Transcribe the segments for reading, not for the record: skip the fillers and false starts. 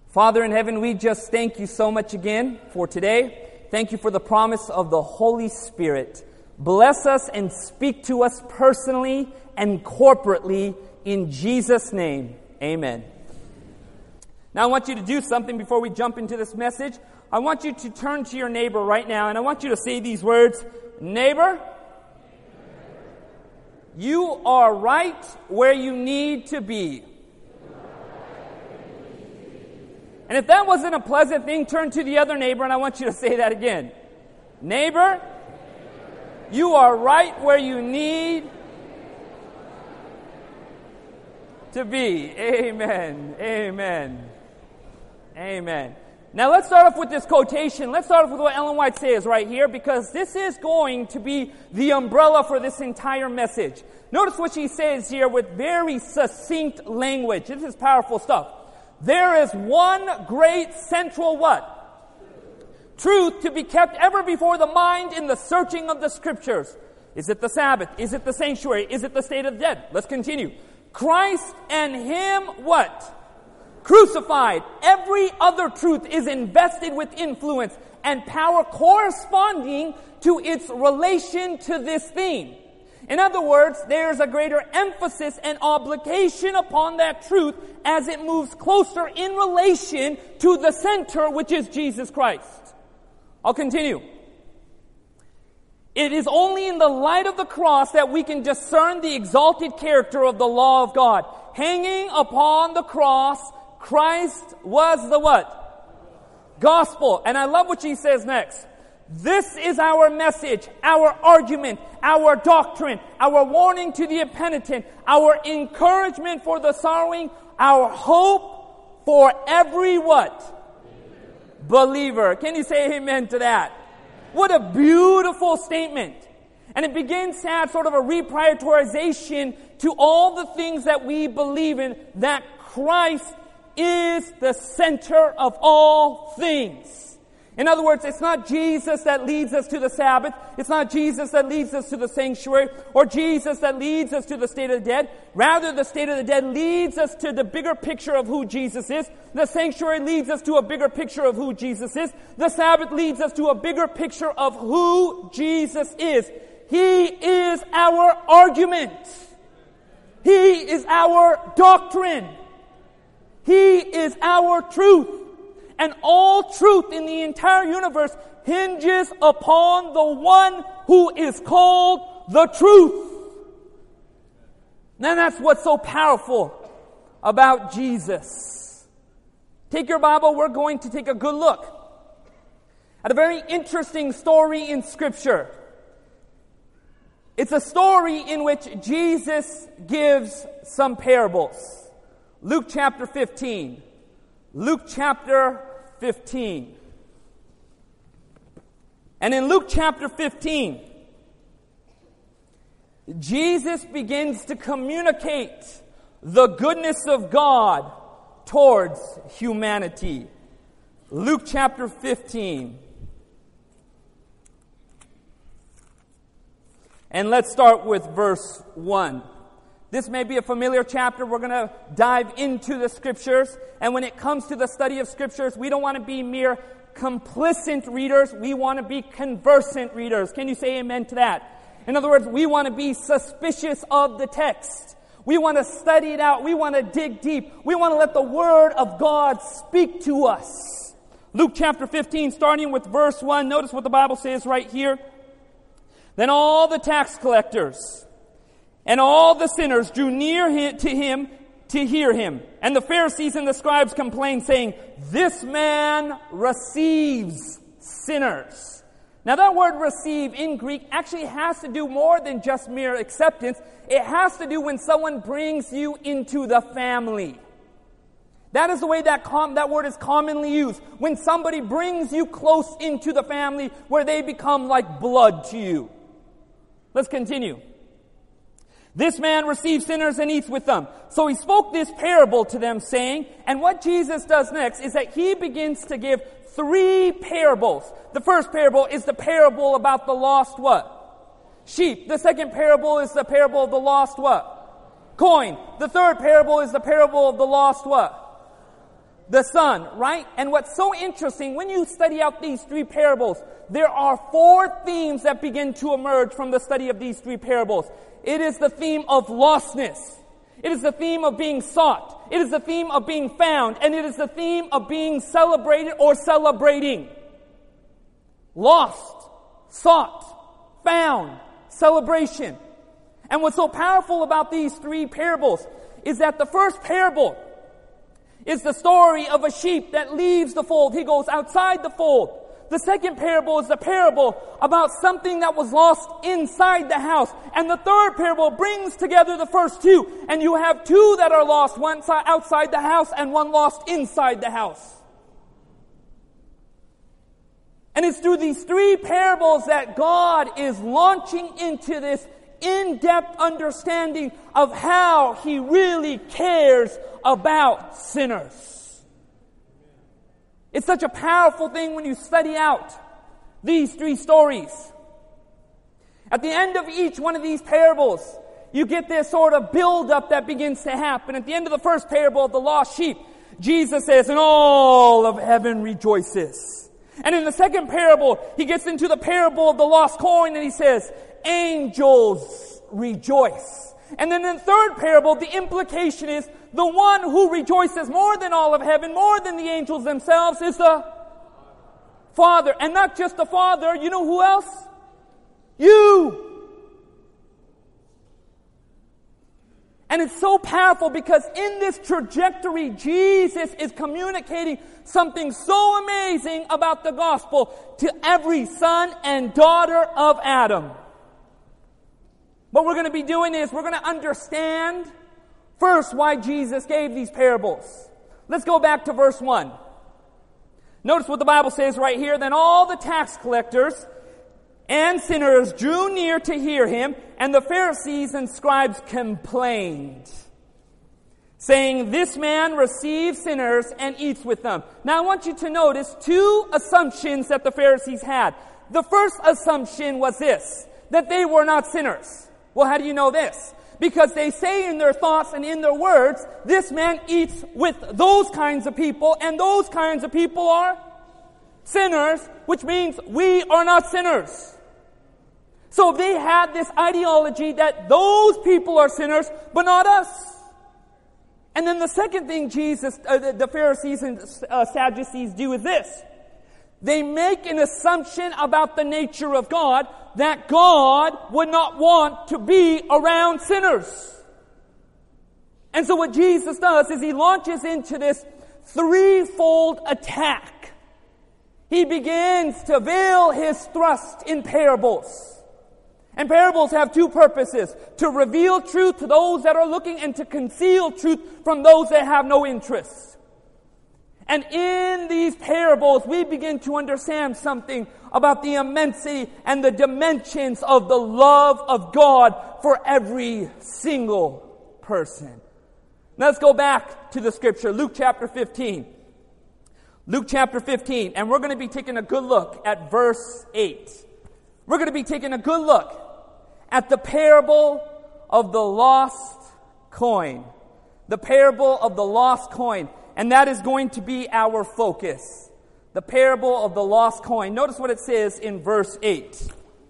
Father in heaven, we just thank you so much again for today. Thank you for the promise of the Holy Spirit. Bless us and speak to us personally and corporately in Jesus' name. Amen. Now I want you to do something before we jump into this message. I want you to turn to your neighbor right now and I want you to say these words. Neighbor, you are right where you need to be. And if that wasn't a pleasant thing, turn to the other neighbor and I want you to say that again. Neighbor, you are right where you need to be. Amen. Amen. Amen. Now let's start off with this quotation. Let's start off with what Ellen White says right here, because this is going to be the umbrella for this entire message. Notice what she says here with very succinct language. This is powerful stuff. There is one great central what? Truth to be kept ever before the mind in the searching of the Scriptures. Is it the Sabbath? Is it the sanctuary? Is it the state of the dead? Let's continue. Christ and Him what? Crucified. Every other truth is invested with influence and power corresponding to its relation to this theme. In other words, there's a greater emphasis and obligation upon that truth as it moves closer in relation to the center, which is Jesus Christ. I'll continue. It is only in the light of the cross that we can discern the exalted character of the law of God. Hanging upon the cross, Christ was the what? Gospel. And I love what she says next. This is our message, our argument, our doctrine, our warning to the impenitent, our encouragement for the sorrowing, our hope for every what? Believer. Can you say amen to that? What a beautiful statement. And it begins to add sort of a reprioritization to all the things that we believe in, that Christ is the center of all things. In other words, it's not Jesus that leads us to the Sabbath. It's not Jesus that leads us to the sanctuary or Jesus that leads us to the state of the dead. Rather, the state of the dead leads us to the bigger picture of who Jesus is. The sanctuary leads us to a bigger picture of who Jesus is. The Sabbath leads us to a bigger picture of who Jesus is. He is our argument. He is our doctrine. He is our truth. And all truth in the entire universe hinges upon the one who is called the truth. And that's what's so powerful about Jesus. Take your Bible, we're going to take a good look at a very interesting story in Scripture. It's a story in which Jesus gives some parables. Luke chapter 15. Luke chapter 15. And in Luke chapter 15, Jesus begins to communicate the goodness of God towards humanity. Luke chapter 15. And let's start with verse 1. This may be a familiar chapter. We're going to dive into the Scriptures. And when it comes to the study of Scriptures, we don't want to be mere complicit readers. We want to be conversant readers. Can you say amen to that? In other words, we want to be suspicious of the text. We want to study it out. We want to dig deep. We want to let the Word of God speak to us. Luke chapter 15, starting with verse 1. Notice what the Bible says right here. Then all the tax collectors and all the sinners drew near to him to hear him. And the Pharisees and the scribes complained, saying, "This man receives sinners." Now that word receive in Greek actually has to do more than just mere acceptance. It has to do when someone brings you into the family. That is the way that word is commonly used. When somebody brings you close into the family where they become like blood to you. Let's continue. This man receives sinners and eats with them. So he spoke this parable to them, saying, and what Jesus does next is that he begins to give 3 parables. The first parable is the parable about the lost what? Sheep. The second parable is the parable of the lost what? Coin. The third parable is the parable of the lost what? the Son, right? And what's so interesting, when you study out these three parables, there are four themes that begin to emerge from the study of these three parables. It is the theme of lostness. It is the theme of being sought. It is the theme of being found. And it is the theme of being celebrated or celebrating. Lost, sought, found, celebration. And what's so powerful about these three parables is that the first parable is the story of a sheep that leaves the fold. He goes outside the fold. The second parable is the parable about something that was lost inside the house. And the third parable brings together the first two. And you have two that are lost, one outside the house and one lost inside the house. And it's through these three parables that God is launching into this in-depth understanding of how He really cares about sinners. It's such a powerful thing when you study out these three stories. At the end of each one of these parables, you get this sort of build-up that begins to happen. At the end of the first parable of the lost sheep, Jesus says, and all of heaven rejoices. And in the second parable, He gets into the parable of the lost coin and He says, angels rejoice. And then in the third parable, the implication is the one who rejoices more than all of heaven, more than the angels themselves, is the Father. And not just the Father, you know who else? You. And it's so powerful because in this trajectory, Jesus is communicating something so amazing about the gospel to every son and daughter of Adam. What we're going to be doing is we're going to understand first why Jesus gave these parables. Let's go back to verse 1. Notice what the Bible says right here. Then all the tax collectors and sinners drew near to hear Him, and the Pharisees and scribes complained, saying, this man receives sinners and eats with them. Now I want you to notice two assumptions that the Pharisees had. The first assumption was this, that they were not sinners. Well, how do you know this? Because they say in their thoughts and in their words, this man eats with those kinds of people, and those kinds of people are sinners, which means we are not sinners. So they had this ideology that those people are sinners, but not us. And then the second thing the Pharisees and Sadducees do is this. They make an assumption about the nature of God, that God would not want to be around sinners. And so what Jesus does is He launches into this threefold attack. He begins to veil His thrust in parables. And parables have two purposes: to reveal truth to those that are looking and to conceal truth from those that have no interest. And in these parables, we begin to understand something about the immensity and the dimensions of the love of God for every single person. Now let's go back to the scripture, Luke chapter 15. Luke chapter 15, and we're going to be taking a good look at verse 8. We're going to be taking a good look at the parable of the lost coin. The parable of the lost coin. And that is going to be our focus. The parable of the lost coin. Notice what it says in verse 8.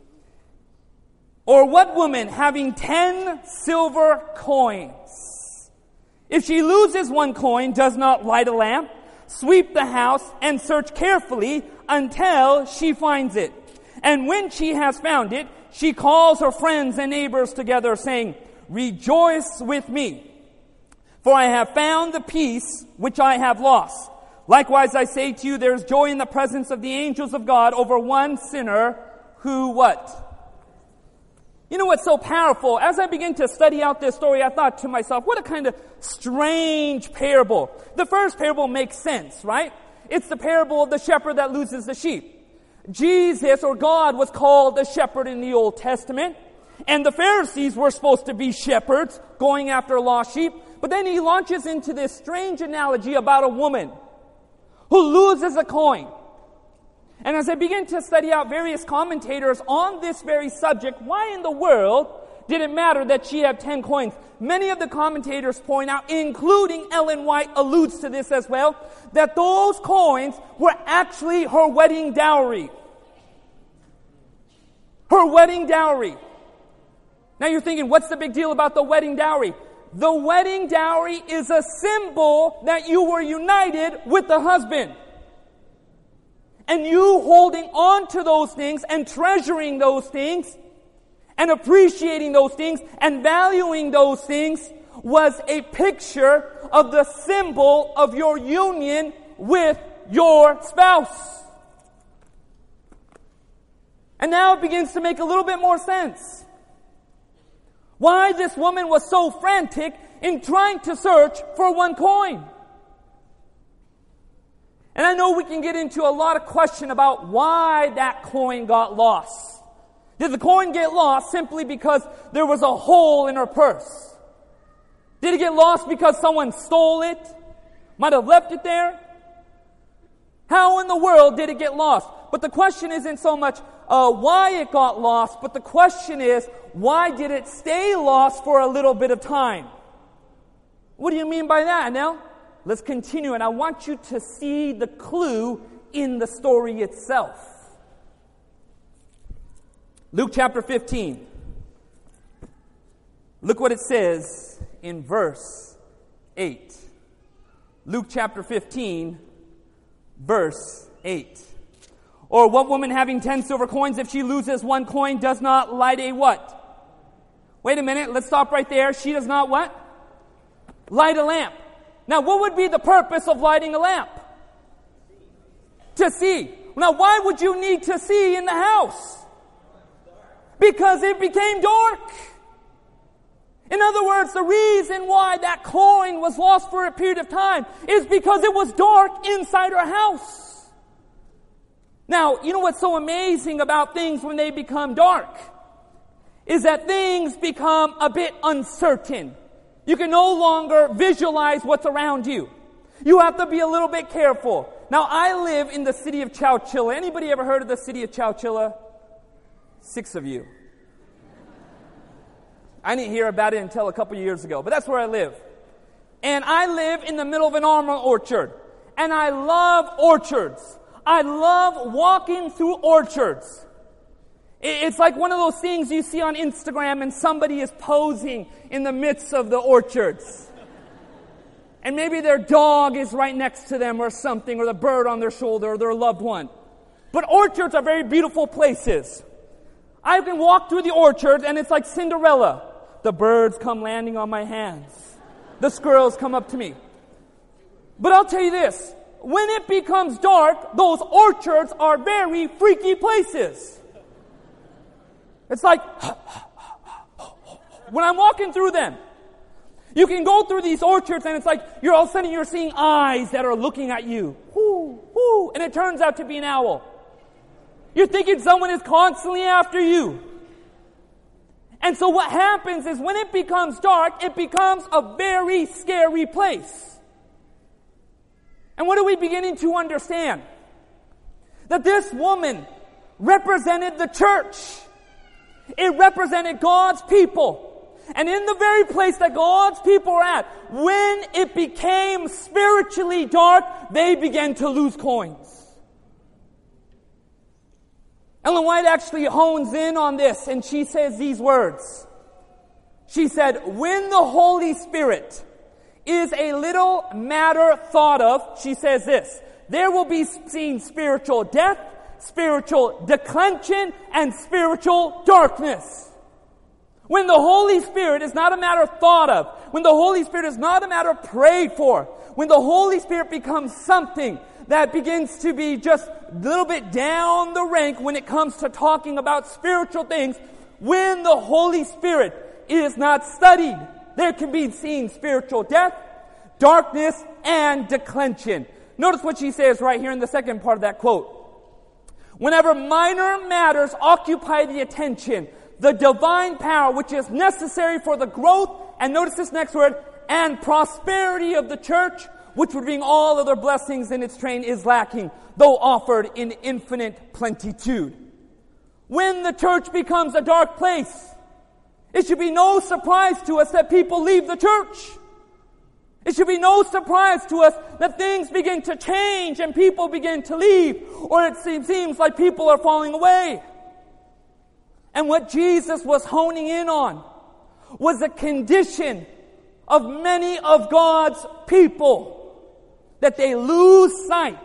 Or what woman having 10 silver coins, if she loses one coin, does not light a lamp, sweep the house, and search carefully until she finds it? And when she has found it, she calls her friends and neighbors together, saying, rejoice with me, for I have found the piece which I have lost. Likewise, I say to you, there is joy in the presence of the angels of God over one sinner who what? You know what's so powerful? As I begin to study out this story, I thought to myself, what a kind of strange parable. The first parable makes sense, right? It's the parable of the shepherd that loses the sheep. Jesus, or God, was called a shepherd in the Old Testament. And the Pharisees were supposed to be shepherds going after lost sheep. But then He launches into this strange analogy about a woman who loses a coin. And as I begin to study out various commentators on this very subject, why in the world did it matter that she had 10 coins? Many of the commentators point out, including Ellen White alludes to this as well, that those coins were actually her wedding dowry. Her wedding dowry. Now you're thinking, what's the big deal about the wedding dowry? The wedding dowry is a symbol that you were united with the husband. And you holding on to those things and treasuring those things and appreciating those things and valuing those things was a picture of the symbol of your union with your spouse. And now it begins to make a little bit more sense. Why this woman was so frantic in trying to search for one coin. And I know we can get into a lot of question about why that coin got lost. Did the coin get lost simply because there was a hole in her purse? Did it get lost because someone stole it? Might have left it there? How in the world did it get lost? But the question isn't so much why it got lost, but the question is, why did it stay lost for a little bit of time? What do you mean by that, Nell? Let's continue, and I want you to see the clue in the story itself. Luke chapter 15. Look what it says in verse 8. Luke chapter 15, verse 8. Or what woman having 10 silver coins, if she loses one coin, does not light a what? Wait a minute, let's stop right there. She does not what? Light a lamp. Now, what would be the purpose of lighting a lamp? To see. Now, why would you need to see in the house? Because it became dark. In other words, the reason why that coin was lost for a period of time is because it was dark inside her house. Now, you know what's so amazing about things when they become dark? Is that things become a bit uncertain. You can no longer visualize what's around you. You have to be a little bit careful. Now, I live in the city of Chowchilla. Anybody ever heard of the city of Chowchilla? 6 of you. I didn't hear about it until a couple years ago, but that's where I live. And I live in the middle of an almond orchard. And I love orchards. I love walking through orchards. It's like one of those things you see on Instagram and somebody is posing in the midst of the orchards. And maybe their dog is right next to them or something, or the bird on their shoulder, or their loved one. But orchards are very beautiful places. I can walk through the orchard and it's like Cinderella. The birds come landing on my hands. The squirrels come up to me. But I'll tell you this. When it becomes dark, those orchards are very freaky places. It's like, when I'm walking through them, you can go through these orchards and it's like, you're all of a sudden you're seeing eyes that are looking at you. Whoo, whoo, and it turns out to be an owl. You're thinking someone is constantly after you. And so what happens is when it becomes dark, it becomes a very scary place. And what are we beginning to understand? That this woman represented the church. It represented God's people. And in the very place that God's people are at, when it became spiritually dark, they began to lose coins. Ellen White actually hones in on this, and she says these words. She said, when the Holy Spirit is a little matter thought of, she says this, there will be seen spiritual death, spiritual declension, and spiritual darkness. When the Holy Spirit is not a matter thought of, when the Holy Spirit is not a matter prayed for, when the Holy Spirit becomes something that begins to be just a little bit down the rank when it comes to talking about spiritual things, when the Holy Spirit is not studied, there can be seen spiritual death, darkness, and declension. Notice what she says right here in the second part of that quote. Whenever minor matters occupy the attention, the divine power which is necessary for the growth, and notice this next word, and prosperity of the church, which would bring all other blessings in its train, is lacking, though offered in infinite plenitude. When the church becomes a dark place, It should be no surprise to us that people leave the church. It should be no surprise to us that things begin to change and people begin to leave, or it seems like people are falling away. And what Jesus was honing in on was a condition of many of God's people, that they lose sight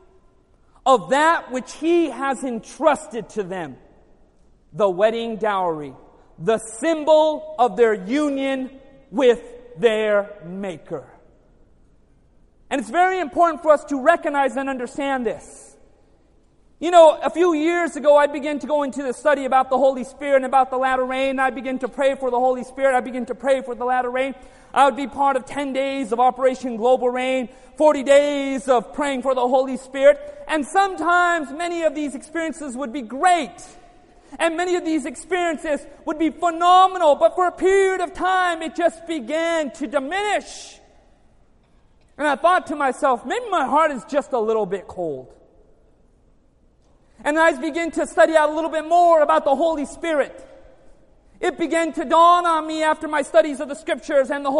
of that which He has entrusted to them, the wedding dowry, the symbol of their union with their Maker. And it's very important for us to recognize and understand this. You know, a few years ago, I began to go into the study about the Holy Spirit and about the latter rain. I began to pray for the Holy Spirit. I began to pray for the latter rain. I would be part of 10 days of Operation Global Rain, 40 days of praying for the Holy Spirit. And sometimes many of these experiences would be great. And many of these experiences would be phenomenal. But for a period of time, it just began to diminish. And I thought to myself, maybe my heart is just a little bit cold. And I began to study out a little bit more about the Holy Spirit. It began to dawn on me after my studies of the Scriptures and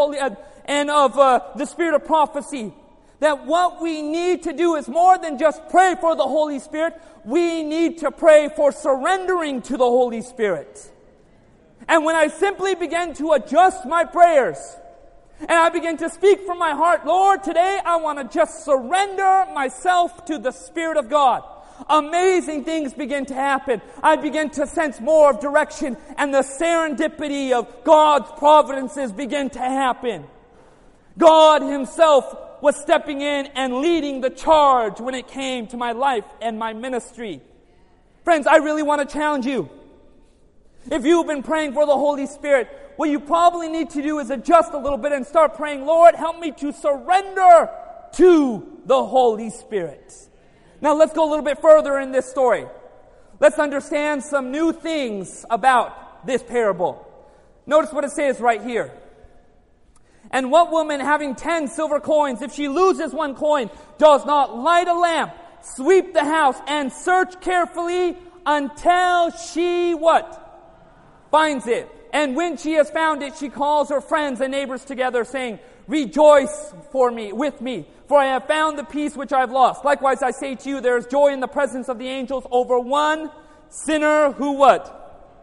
the Spirit of prophecy, that what we need to do is more than just pray for the Holy Spirit. We need to pray for surrendering to the Holy Spirit. And when I simply began to adjust my prayers, and I began to speak from my heart, Lord, today I want to just surrender myself to the Spirit of God, amazing things begin to happen. I begin to sense more of direction, and the serendipity of God's providences begin to happen. God Himself was stepping in and leading the charge when it came to my life and my ministry. Friends, I really want to challenge you. If you've been praying for the Holy Spirit, what you probably need to do is adjust a little bit and start praying, Lord, help me to surrender to the Holy Spirit. Now let's go a little bit further in this story. Let's understand some new things about this parable. Notice what it says right here. And what woman having 10 silver coins, if she loses one coin, does not light a lamp, sweep the house, and search carefully until she what? Finds it. And when she has found it, she calls her friends and neighbors together, saying, Rejoice with me, for I have found the piece which I have lost. Likewise, I say to you, there is joy in the presence of the angels over one sinner who what?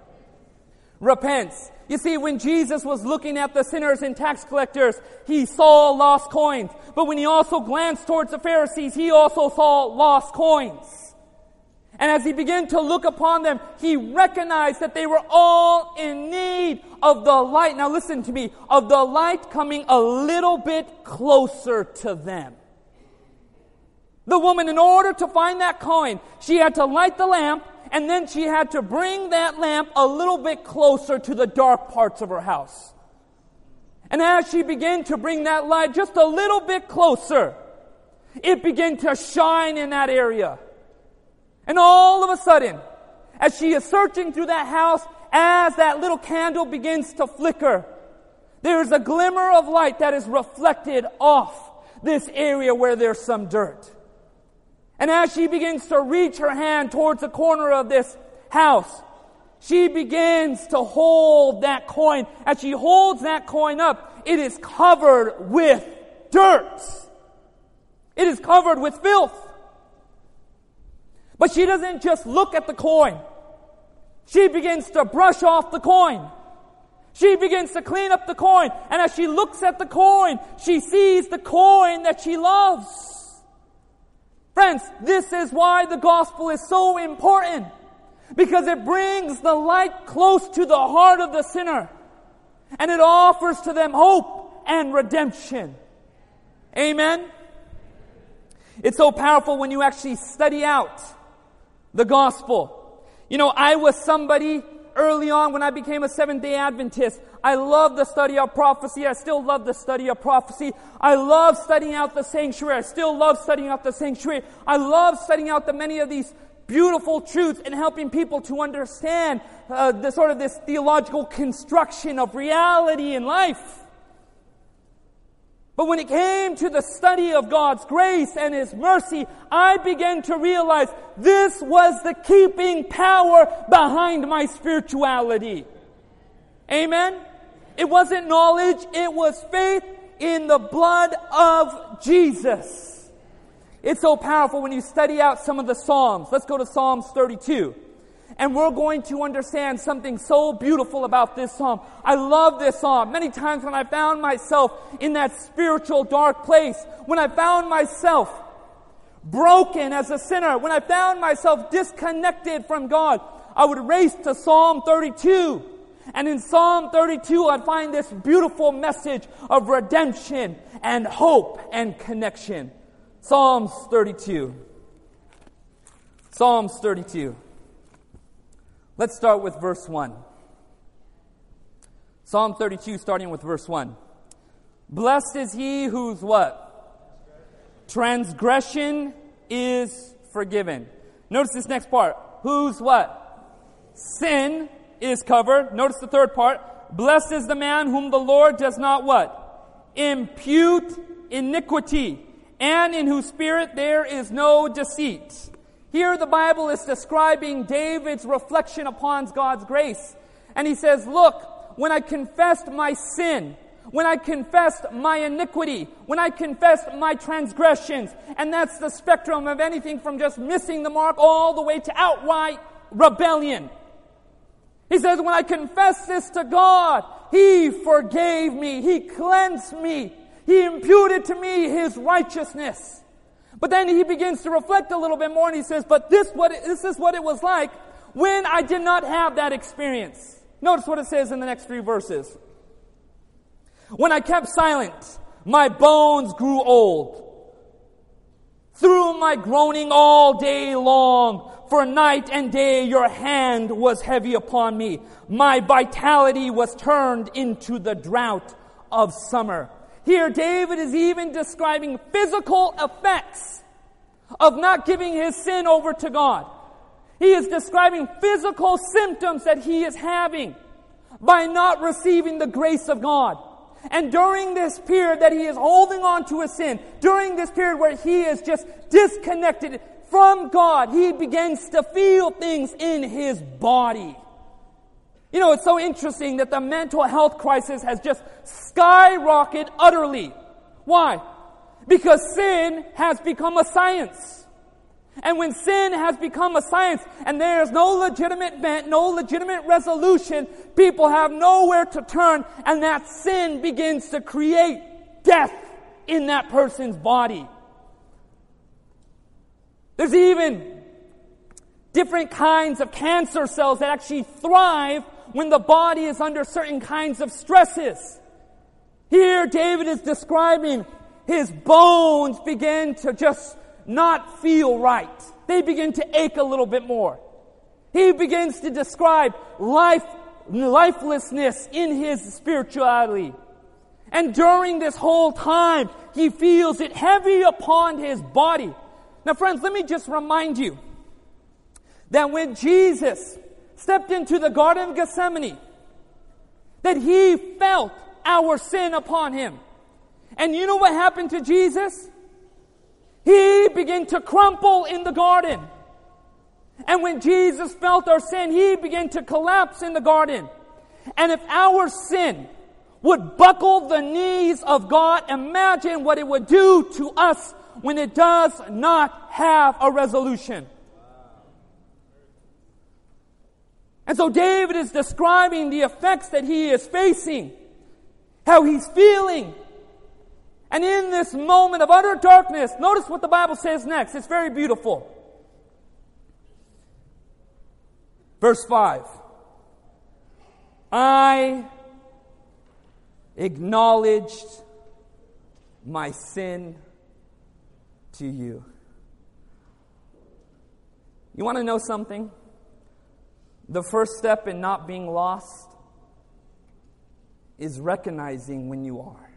Repents. You see, when Jesus was looking at the sinners and tax collectors, He saw lost coins. But when He also glanced towards the Pharisees, He also saw lost coins. And as He began to look upon them, He recognized that they were all in need of the light. Now listen to me, of the light coming a little bit closer to them. The woman, in order to find that coin, she had to light the lamp, and then she had to bring that lamp a little bit closer to the dark parts of her house. And as she began to bring that light just a little bit closer, it began to shine in that area. And all of a sudden, as she is searching through that house, as that little candle begins to flicker, there is a glimmer of light that is reflected off this area where there's some dirt. And as she begins to reach her hand towards the corner of this house, she begins to hold that coin. As she holds that coin up, it is covered with dirt. It is covered with filth. But she doesn't just look at the coin. She begins to brush off the coin. She begins to clean up the coin. And as she looks at the coin, she sees the coin that she loves. Friends, this is why the gospel is so important. Because it brings the light close to the heart of the sinner. And it offers to them hope and redemption. Amen? It's so powerful when you actually study out the gospel. You know, I was somebody early on when I became a Seventh-day Adventist. I love the study of prophecy. I still love the study of prophecy. I love studying out the sanctuary. I still love studying out the sanctuary. I love studying out the many of these beautiful truths and helping people to understand this theological construction of reality in life. But when it came to the study of God's grace and His mercy, I began to realize this was the keeping power behind my spirituality. Amen? It wasn't knowledge, it was faith in the blood of Jesus. It's so powerful when you study out some of the Psalms. Let's go to Psalms 32. And we're going to understand something so beautiful about this psalm. I love this psalm. Many times when I found myself in that spiritual dark place, when I found myself broken as a sinner, when I found myself disconnected from God, I would race to Psalm 32. And in Psalm 32, I'd find this beautiful message of redemption and hope and connection. Psalms 32. Psalms 32. Let's start with verse 1. Psalm 32, starting with verse 1. Blessed is he whose what? Transgression is forgiven. Notice this next part. Whose what? Sin is covered. Notice the third part. Blessed is the man whom the Lord does not what? Impute iniquity, and in whose spirit there is no deceit. Here the Bible is describing David's reflection upon God's grace. And he says, look, when I confessed my sin, when I confessed my iniquity, when I confessed my transgressions, and that's the spectrum of anything from just missing the mark all the way to outright rebellion. He says, when I confessed this to God, He forgave me, He cleansed me, He imputed to me His righteousness. But then he begins to reflect a little bit more and he says, but this is what it was like when I did not have that experience. Notice what it says in the next 3 verses. When I kept silent, my bones grew old. Through my groaning all day long, for night and day your hand was heavy upon me. My vitality was turned into the drought of summer. Here, David is even describing physical effects of not giving his sin over to God. He is describing physical symptoms that he is having by not receiving the grace of God. And during this period that he is holding on to his sin, during this period where he is just disconnected from God, he begins to feel things in his body. You know, it's so interesting that the mental health crisis has just skyrocketed utterly. Why? Because sin has become a science. And when sin has become a science and there is no legitimate vent, no legitimate resolution, people have nowhere to turn, and that sin begins to create death in that person's body. There's even different kinds of cancer cells that actually thrive when the body is under certain kinds of stresses. Here, David is describing his bones begin to just not feel right. They begin to ache a little bit more. He begins to describe lifelessness in his spirituality. And during this whole time, he feels it heavy upon his body. Now, friends, let me just remind you that when Jesus stepped into the Garden of Gethsemane, that He felt our sin upon Him. And you know what happened to Jesus? He began to crumple in the garden. And when Jesus felt our sin, He began to collapse in the garden. And if our sin would buckle the knees of God, imagine what it would do to us when it does not have a resolution. And so David is describing the effects that he is facing, how he's feeling. And in this moment of utter darkness, notice what the Bible says next. It's very beautiful. Verse 5. I acknowledged my sin to you. You want to know something? The first step in not being lost is recognizing when you are.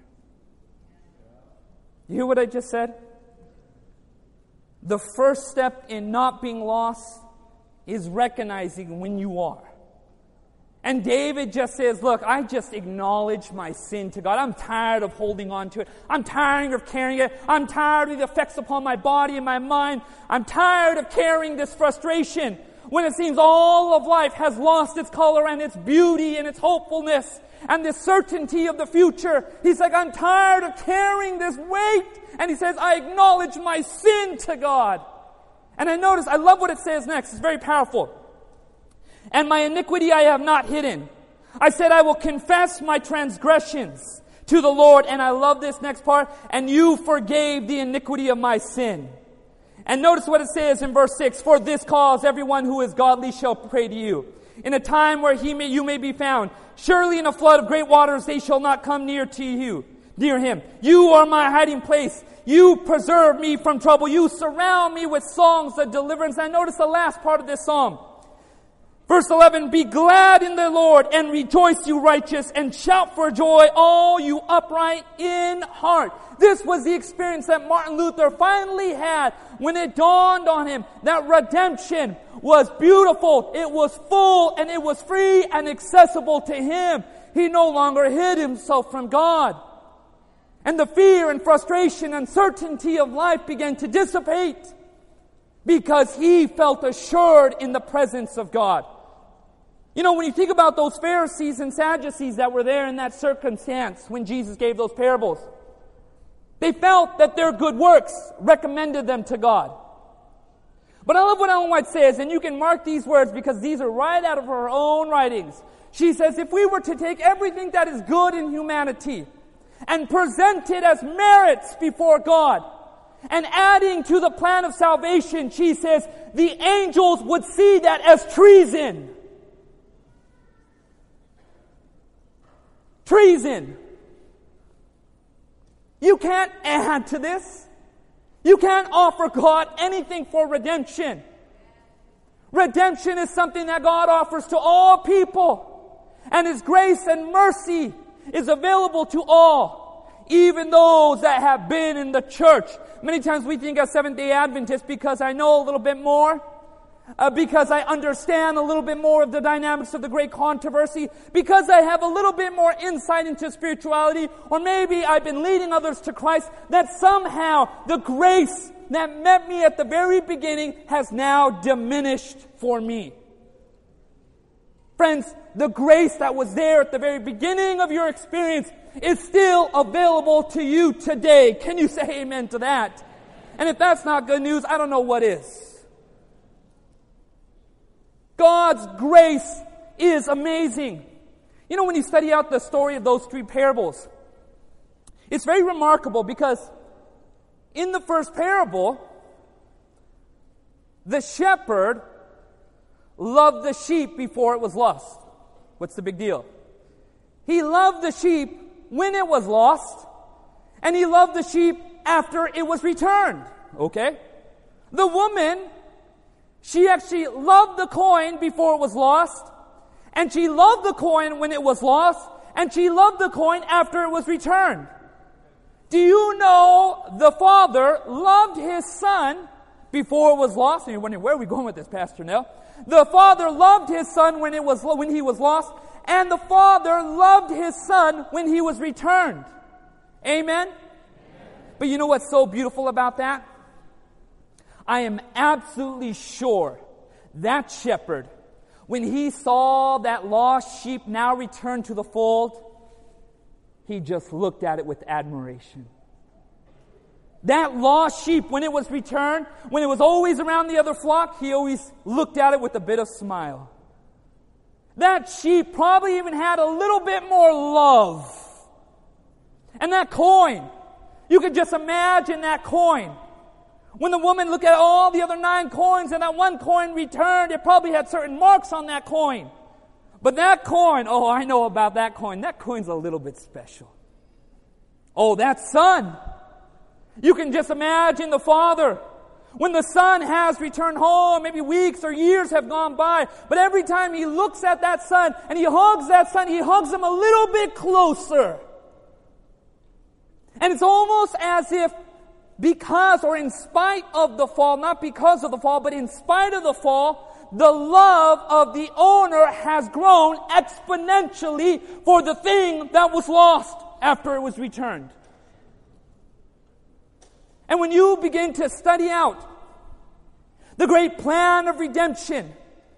You hear what I just said? The first step in not being lost is recognizing when you are. And David just says, look, I just acknowledge my sin to God. I'm tired of holding on to it. I'm tired of carrying it. I'm tired of the effects upon my body and my mind. I'm tired of carrying this frustration. When it seems all of life has lost its color and its beauty and its hopefulness and the certainty of the future. He's like, I'm tired of carrying this weight. And he says, I acknowledge my sin to God. And I love what it says next. It's very powerful. And my iniquity I have not hidden. I said, I will confess my transgressions to the Lord. And I love this next part. And you forgave the iniquity of my sin. And notice what it says in verse 6. For this cause everyone who is godly shall pray to you. In a time where you may be found. Surely in a flood of great waters they shall not come near him. You are my hiding place. You preserve me from trouble. You surround me with songs of deliverance. And notice the last part of this psalm. Verse 11, be glad in the Lord and rejoice, you righteous, and shout for joy, all you upright in heart. This was the experience that Martin Luther finally had when it dawned on him that redemption was beautiful, it was full, and it was free and accessible to him. He no longer hid himself from God. And the fear and frustration and uncertainty of life began to dissipate because he felt assured in the presence of God. You know, when you think about those Pharisees and Sadducees that were there in that circumstance when Jesus gave those parables, they felt that their good works recommended them to God. But I love what Ellen White says, and you can mark these words because these are right out of her own writings. She says, if we were to take everything that is good in humanity and present it as merits before God, and adding to the plan of salvation, she says, the angels would see that as treason. Treason. You can't add to this. You can't offer God anything for redemption. Redemption is something that God offers to all people. And His grace and mercy is available to all, even those that have been in the church. Many times we think as Seventh-day Adventists because I know a little bit more, because I understand a little bit more of the dynamics of the great controversy, because I have a little bit more insight into spirituality, or maybe I've been leading others to Christ, that somehow the grace that met me at the very beginning has now diminished for me. Friends, the grace that was there at the very beginning of your experience is still available to you today. Can you say amen to that? And if that's not good news, I don't know what is. God's grace is amazing. You know, when you study out the story of those three parables, it's very remarkable because in the first parable, the shepherd loved the sheep before it was lost. What's the big deal? He loved the sheep when it was lost, and he loved the sheep after it was returned. Okay? The woman, she actually loved the coin before it was lost, and she loved the coin when it was lost, and she loved the coin after it was returned. Do you know the father loved his son before it was lost? And you're wondering, where are we going with this, Pastor Nell? The father loved his son when he was lost, and the father loved his son when he was returned. Amen? But you know what's so beautiful about that? I am absolutely sure that shepherd, when he saw that lost sheep now returned to the fold, he just looked at it with admiration. That lost sheep, when it was returned, when it was always around the other flock, he always looked at it with a bit of smile. That sheep probably even had a little bit more love. And that coin, you could just imagine that coin. When the woman looked at all the other 9 coins and that one coin returned, it probably had certain marks on that coin. But that coin, oh, I know about that coin. That coin's a little bit special. Oh, that son. You can just imagine the father. When the son has returned home, maybe weeks or years have gone by, but every time he looks at that son and he hugs that son, he hugs him a little bit closer. And it's almost as if because or in spite of the fall, not because of the fall, but in spite of the fall, the love of the owner has grown exponentially for the thing that was lost after it was returned. And when you begin to study out the great plan of redemption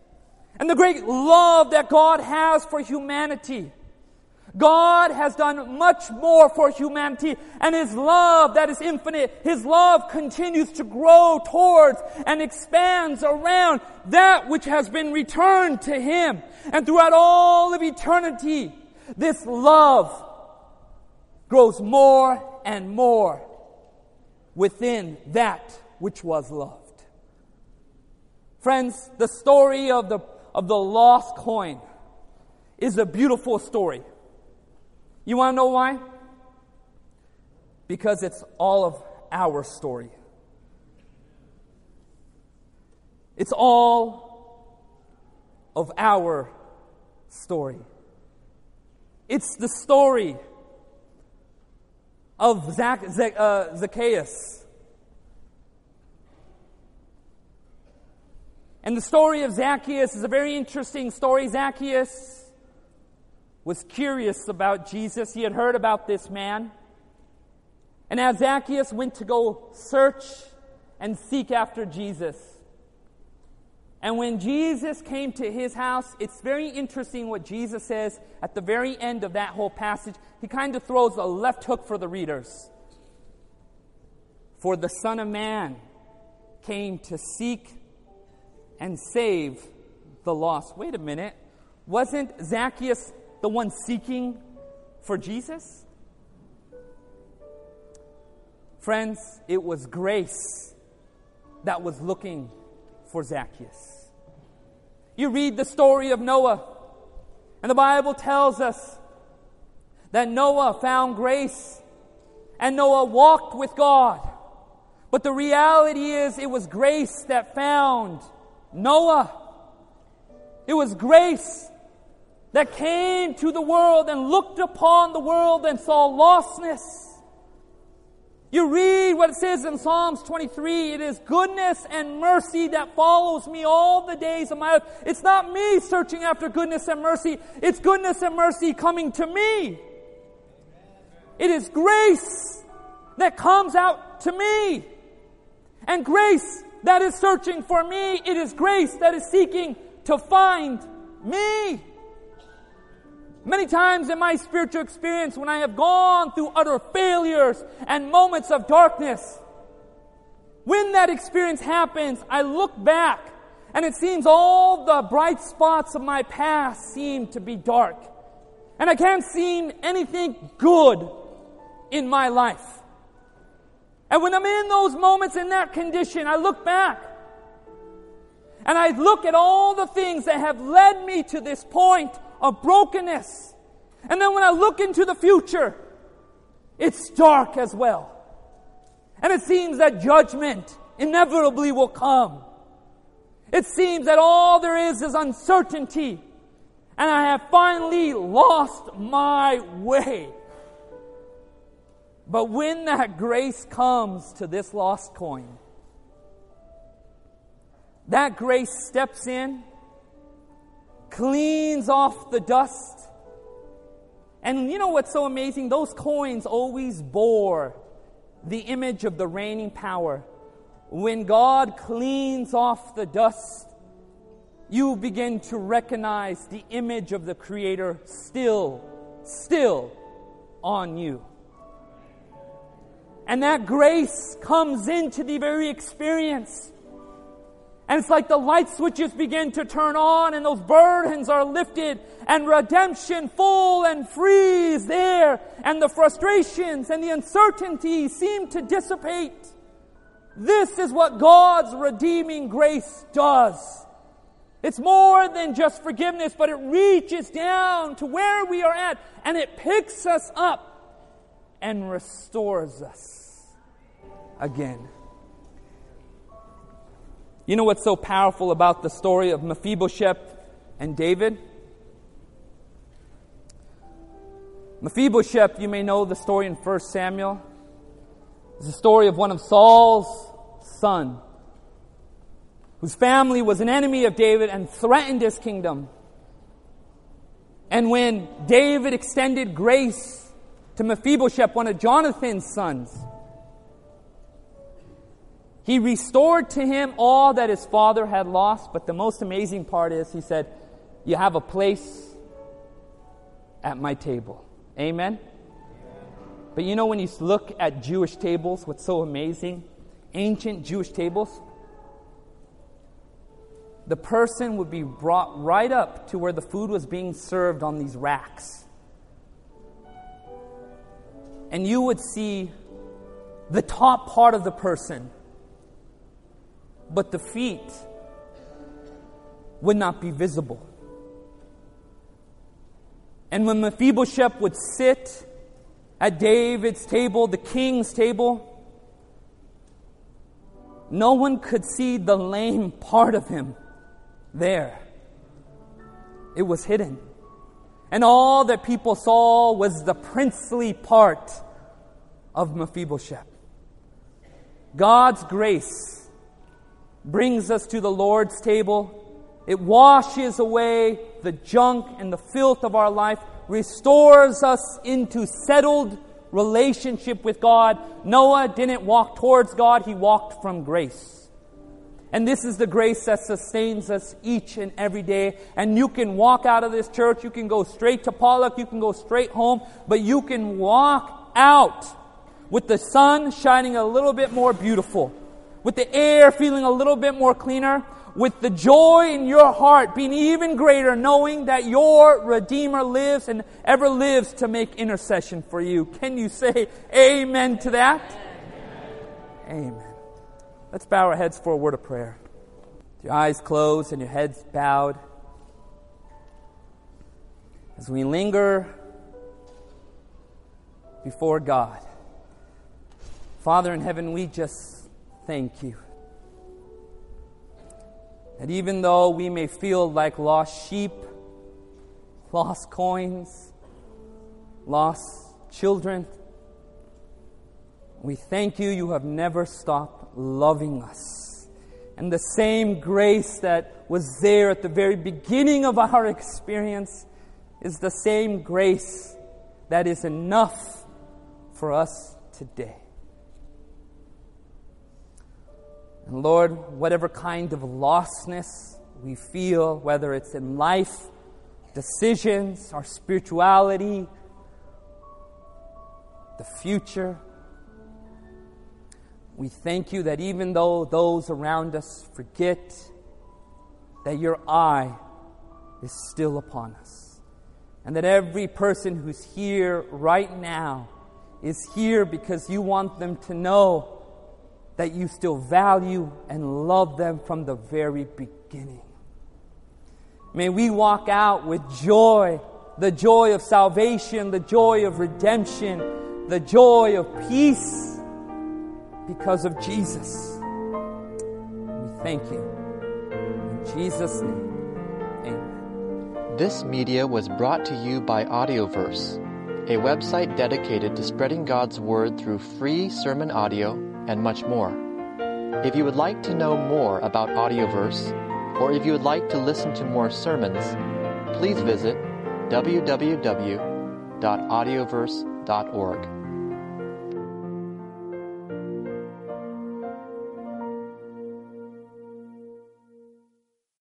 and the great love that God has for humanity. God has done much more for humanity, and His love that is infinite, His love continues to grow towards and expands around that which has been returned to Him. And throughout all of eternity, this love grows more and more within that which was loved. Friends, the story of the lost coin is a beautiful story. You want to know why? Because it's all of our story. It's all of our story. It's the story of Zacchaeus. And the story of Zacchaeus is a very interesting story. Zacchaeus was curious about Jesus. He had heard about this man. And as Zacchaeus went to go search and seek after Jesus, and when Jesus came to his house, it's very interesting what Jesus says at the very end of that whole passage. He kind of throws a left hook for the readers. For the Son of Man came to seek and save the lost. Wait a minute. Wasn't Zacchaeus the one seeking for Jesus? Friends, it was grace that was looking for Zacchaeus. You read the story of Noah, and the Bible tells us that Noah found grace and Noah walked with God. But the reality is, it was grace that found Noah. It was grace that came to the world and looked upon the world and saw lostness. You read what it says in Psalms 23, it is goodness and mercy that follows me all the days of my life. It's not me searching after goodness and mercy. It's goodness and mercy coming to me. It is grace that comes out to me. And grace that is searching for me. It is grace that is seeking to find me. Many times in my spiritual experience, when I have gone through utter failures and moments of darkness, when that experience happens, I look back and it seems all the bright spots of my past seem to be dark. And I can't see anything good in my life. And when I'm in those moments in that condition, I look back and I look at all the things that have led me to this point of brokenness. And then when I look into the future, it's dark as well. And it seems that judgment inevitably will come. It seems that all there is uncertainty. And I have finally lost my way. But when that grace comes to this lost coin, that grace steps in, cleans off the dust. And you know what's so amazing? Those coins always bore the image of the reigning power. When God cleans off the dust, you begin to recognize the image of the Creator still on you. And that grace comes into the very experience. And it's like the light switches begin to turn on and those burdens are lifted and redemption full and free is there. And the frustrations and the uncertainties seem to dissipate. This is what God's redeeming grace does. It's more than just forgiveness, but it reaches down to where we are at and it picks us up and restores us again. You know what's so powerful about the story of Mephibosheth and David? Mephibosheth, you may know the story in 1 Samuel. It's the story of one of Saul's son, whose family was an enemy of David and threatened his kingdom. And when David extended grace to Mephibosheth, one of Jonathan's sons, He restored to him all that his father had lost. But the most amazing part is, he said, you have a place at my table. Amen? But you know, when you look at Jewish tables, what's so amazing? Ancient Jewish tables, the person would be brought right up to where the food was being served on these racks. And you would see the top part of the person, but the feet would not be visible. And when Mephibosheth would sit at David's table, the king's table, no one could see the lame part of him there. It was hidden. And all that people saw was the princely part of Mephibosheth. God's grace brings us to the Lord's table. It washes away the junk and the filth of our life, restores us into settled relationship with God. Noah didn't walk towards God, he walked from grace. And this is the grace that sustains us each and every day. And you can walk out of this church, you can go straight to Pollock, you can go straight home, but you can walk out with the sun shining a little bit more beautiful, with the air feeling a little bit more cleaner, with the joy in your heart being even greater, knowing that your Redeemer lives and ever lives to make intercession for you. Can you say amen to that? Amen. Let's bow our heads for a word of prayer. With your eyes closed and your heads bowed, as we linger before God. Father in heaven, we just thank you that even though we may feel like lost sheep, lost coins, lost children, we thank you, you have never stopped loving us. And the same grace that was there at the very beginning of our experience is the same grace that is enough for us today. And Lord, whatever kind of lostness we feel, whether it's in life, decisions, our spirituality, the future, we thank you that even though those around us forget, that your eye is still upon us. And that every person who's here right now is here because you want them to know that you still value and love them from the very beginning. May we walk out with joy, the joy of salvation, the joy of redemption, the joy of peace because of Jesus. We thank you. In Jesus' name, amen. This media was brought to you by Audioverse, a website dedicated to spreading God's Word through free sermon audio and much more. If you would like to know more about Audioverse, or if you would like to listen to more sermons, please visit www.audioverse.org.